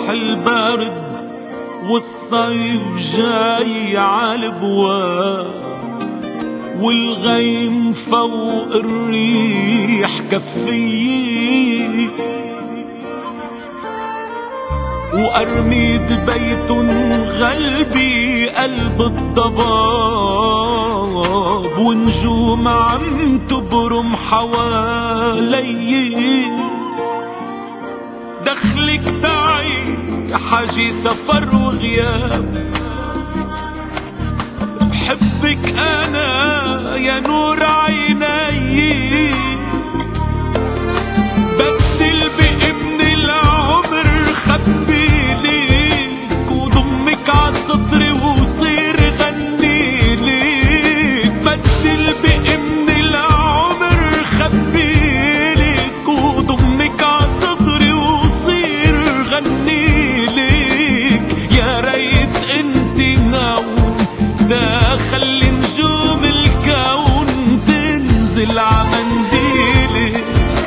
راح البرد والصيف جاي عالبواب، والغيم فوق الريح كفي، وأرميد بيت غلبي قلب الضباب، ونجوم عم تبرم حوالي. دخلك تعي حاجي سفر وغياب، بحبك أنا يا نور عيني، بدل بابن العمر خبيلك، وضمك عالصدر وصير غنيلك. بدل بابن العمر خبيلك، وضمك عالصدر وصير غنيلك. يا ريت انت نوم داخل نجوم الكون تنزل عمنديلك،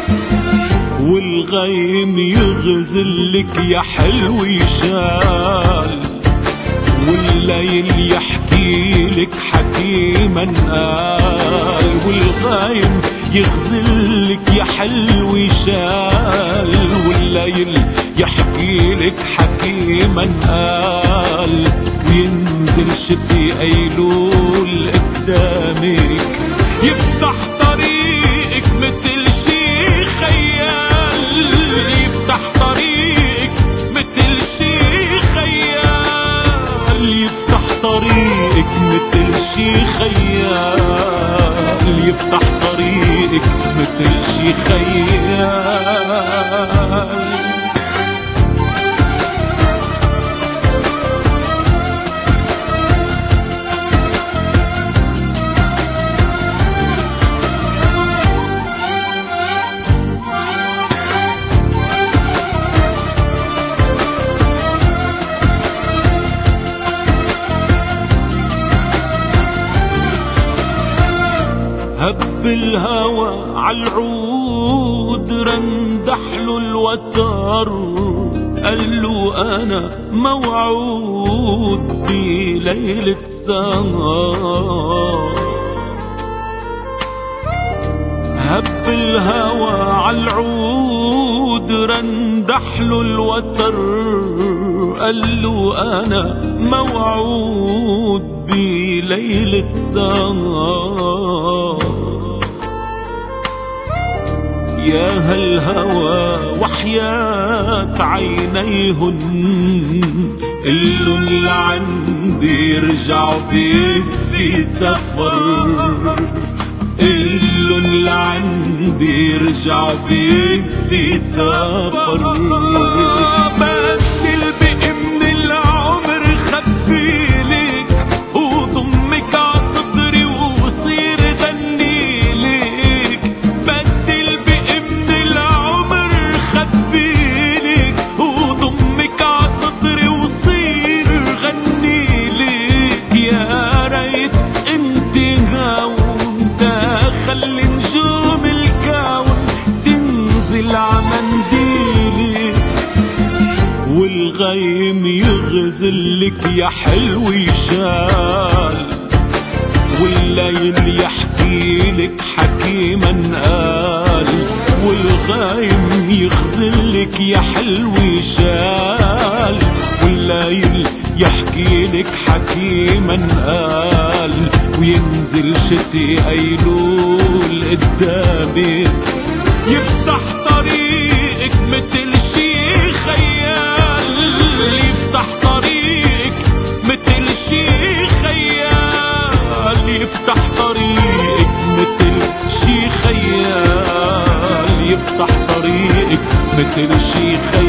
والغيم يغزلك يا حلو يشال، والليل يحكيلك حكيما قال. والغيم يغزلك يا حلو يشال، والليل يحكيلك حكيما قال. وينزل شتي أيلول قدامك، يفتح طريقك متل شي خيال، يفتح طريقك متل شي خيال، يفتح طريقك متل شي خيال، يفتح طريقك متل شي خيال. هب الهوى عالعود رندحله الوتر، قالوا أنا موعود بليلة سهر. هب الهوى عالعود رندحله الوتر، قالوا أنا موعود بليلة سهر. يا هالهوى وحياة عينيهن، قلن لعندي رجعوا بيك في سفر، قلن لعندي رجعوا بيك في سفر. بدل بابن العمر خبيلك، وضمك عصدري وصير غنيلك. بدل بابن العمر خبيلك، وضمك عصدري وصير غنيلك. يا ريت انت هون داخل نجوم الكون تنزل عمنديلك، والغيم يغزلك يا حلو يشال، والليل يحكيلك حكيما قال. والغيم يغزلك يا حلو يشال، والليل يحكيلك حكيما قال. وينزل شتي أيلول قدامك، يفتح طريقك متل شي خيال، يفتح طريقك متل شي خيال، يفتح طريقك متل شي خيال، يفتح طريقك متل شي خيال.